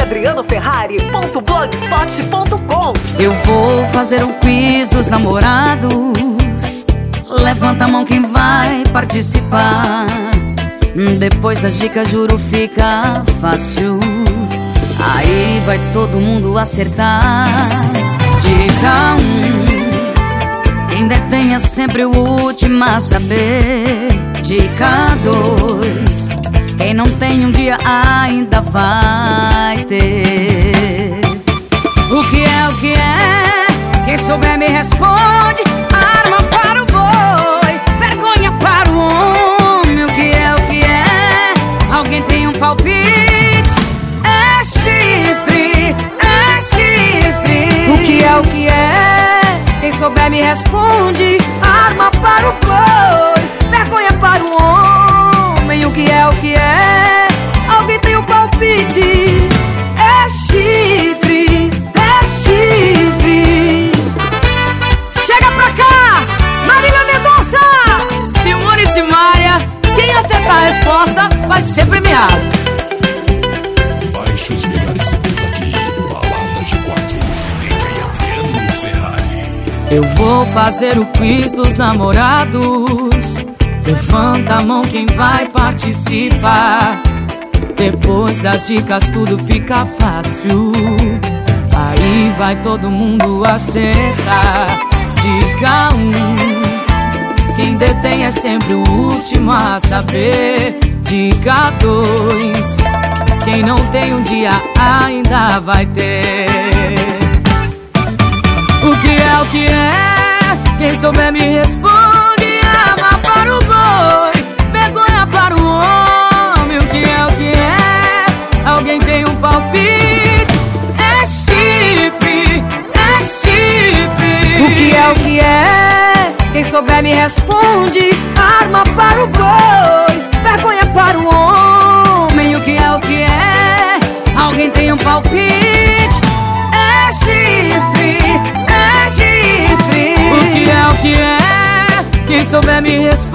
adrianoferrari.blogspot.com. Eu vou fazer o quiz dos namorados. Levanta a mão quem vai participar. Depois das dicas juro fica fácil. Aí vai todo mundo acertar. Dica 1: quem detém é sempre o último a saber. Dica 2: quem não tem um dia ainda vai ter. O que é, o que é? Quem souber me responde. Arma para o boi, vergonha para o homem. O que é, o que é? Alguém tem um palpite? É chifre, é chifre. O que é, o que é? Quem souber me responde. Arma para o boi, vergonha para o homem. O que é, o que é? Alguém tem um palpite? É chifre, é chifre. Chega pra cá, Marília Mendonça! Simone e Simária, quem acertar a resposta vai ser premiado. Baixe os melhores CDs aqui. Baladas de 4, DJ Adriano Ferrari. Eu vou fazer o quiz dos namorados. Levanta a mão quem vai participar. Depois das dicas tudo fica fácil. Aí vai todo mundo acertar. Dica 1: quem detém é sempre o último a saber. Dica 2: quem não tem um dia ainda vai ter. O que é, o que é? Quem souber me responde. Arma para o boi, vergonha para o homem. O que é, o que é? Alguém tem um palpite? É chifre, é chifre. O que é, o que é? Quem souber me responde. Arma para o boi, vergonha para o homem. O que é, o que é? Alguém tem um palpite? É chifre, é chifre. O que é, o que é? Quem souber me responder.